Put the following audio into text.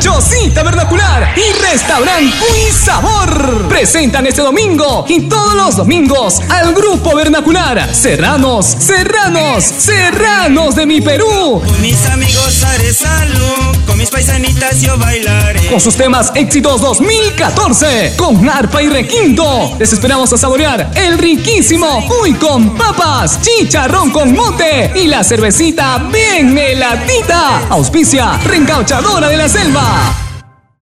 Chocita Vernacular y Restaurante Muy Sabor presentan este domingo y todos los domingos al Grupo Vernacular. Serranos, serranos, serranos de mi Perú. Con mis amigos haré salud, con mis paisanitas yo bailaré. Con sus temas éxitos 2014, con arpa y requinto. Les esperamos a saborear el riquísimo cuy con papas, chicharrón con mote y la cervecita bien heladita. Auspicia Reencauchadora de la Selva.